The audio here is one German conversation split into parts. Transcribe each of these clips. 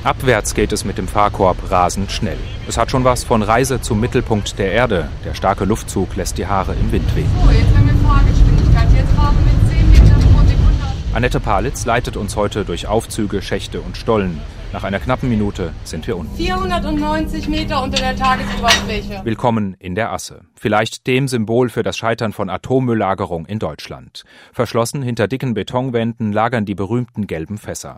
Abwärts geht es mit dem Fahrkorb rasend schnell. Es hat schon was von Reise zum Mittelpunkt der Erde. Der starke Luftzug lässt die Haare im Wind wehen. So, jetzt haben wir Fahrgeschwindigkeit. Jetzt fahren wir mit 10 Metern pro Sekunde. Annette Palitz leitet uns heute durch Aufzüge, Schächte und Stollen. Nach einer knappen Minute sind wir unten. 490 Meter unter der Tagesoberfläche. Willkommen in der Asse. Vielleicht dem Symbol für das Scheitern von Atommülllagerung in Deutschland. Verschlossen hinter dicken Betonwänden lagern die berühmten gelben Fässer.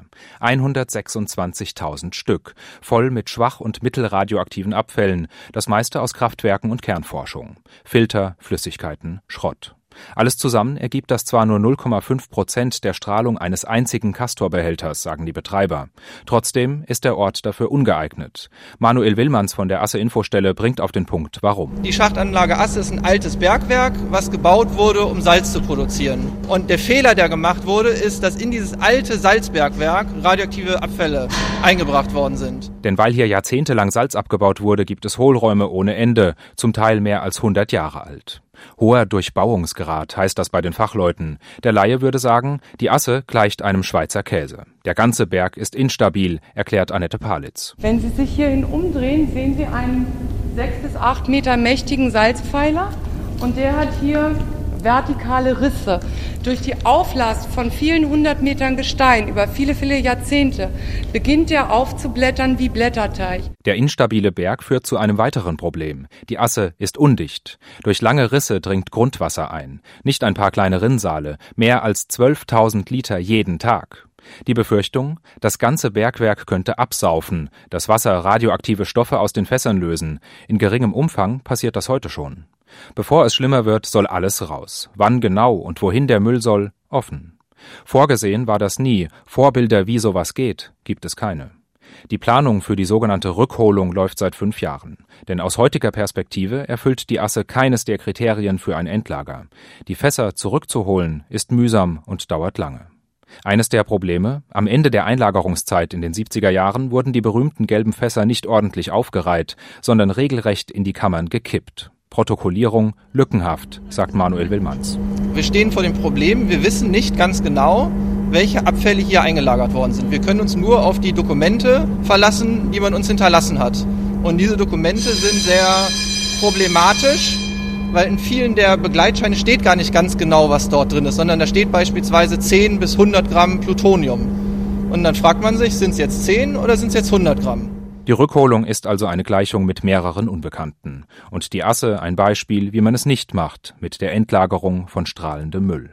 126.000 Stück. Voll mit schwach- und mittelradioaktiven Abfällen. Das meiste aus Kraftwerken und Kernforschung. Filter, Flüssigkeiten, Schrott. Alles zusammen ergibt das zwar nur 0,5% der Strahlung eines einzigen Castor-Behälters, sagen die Betreiber. Trotzdem ist der Ort dafür ungeeignet. Manuel Willmanns von der Asse-Infostelle bringt auf den Punkt, warum. Die Schachtanlage Asse ist ein altes Bergwerk, was gebaut wurde, um Salz zu produzieren. Und der Fehler, der gemacht wurde, ist, dass in dieses alte Salzbergwerk radioaktive Abfälle eingebracht worden sind. Denn weil hier jahrzehntelang Salz abgebaut wurde, gibt es Hohlräume ohne Ende, zum Teil mehr als 100 Jahre alt. Hoher Durchbauungsgrad heißt das bei den Fachleuten. Der Laie würde sagen, die Asse gleicht einem Schweizer Käse. Der ganze Berg ist instabil, erklärt Annette Palitz. Wenn Sie sich hierhin umdrehen, sehen Sie einen 6 bis 8 Meter mächtigen Salzpfeiler und der hat hier vertikale Risse. Durch die Auflast von vielen 100 Metern Gestein über viele, viele Jahrzehnte beginnt er aufzublättern wie Blätterteig. Der instabile Berg führt zu einem weiteren Problem. Die Asse ist undicht. Durch lange Risse dringt Grundwasser ein. Nicht ein paar kleine Rinnsale, mehr als 12.000 Liter jeden Tag. Die Befürchtung, das ganze Bergwerk könnte absaufen, das Wasser radioaktive Stoffe aus den Fässern lösen. In geringem Umfang passiert das heute schon. Bevor es schlimmer wird, soll alles raus. Wann genau und wohin der Müll soll, offen. Vorgesehen war das nie. Vorbilder, wie sowas geht, gibt es keine. Die Planung für die sogenannte Rückholung läuft seit 5 Jahren. Denn aus heutiger Perspektive erfüllt die Asse keines der Kriterien für ein Endlager. Die Fässer zurückzuholen ist mühsam und dauert lange. Eines der Probleme: Am Ende der Einlagerungszeit in den 70er Jahren wurden die berühmten gelben Fässer nicht ordentlich aufgereiht, sondern regelrecht in die Kammern gekippt. Protokollierung lückenhaft, sagt Manuel Willmanns. Wir stehen vor dem Problem, wir wissen nicht ganz genau, welche Abfälle hier eingelagert worden sind. Wir können uns nur auf die Dokumente verlassen, die man uns hinterlassen hat. Und diese Dokumente sind sehr problematisch, weil in vielen der Begleitscheine steht gar nicht ganz genau, was dort drin ist, sondern da steht beispielsweise 10 bis 100 Gramm Plutonium. Und dann fragt man sich, sind es jetzt 10 oder sind es jetzt 100 Gramm? Die Rückholung ist also eine Gleichung mit mehreren Unbekannten. Und die Asse ein Beispiel, wie man es nicht macht mit der Endlagerung von strahlendem Müll.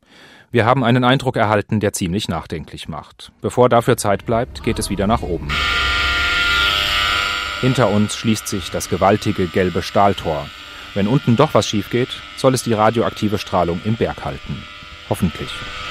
Wir haben einen Eindruck erhalten, der ziemlich nachdenklich macht. Bevor dafür Zeit bleibt, geht es wieder nach oben. Hinter uns schließt sich das gewaltige gelbe Stahltor. Wenn unten doch was schief geht, soll es die radioaktive Strahlung im Berg halten. Hoffentlich.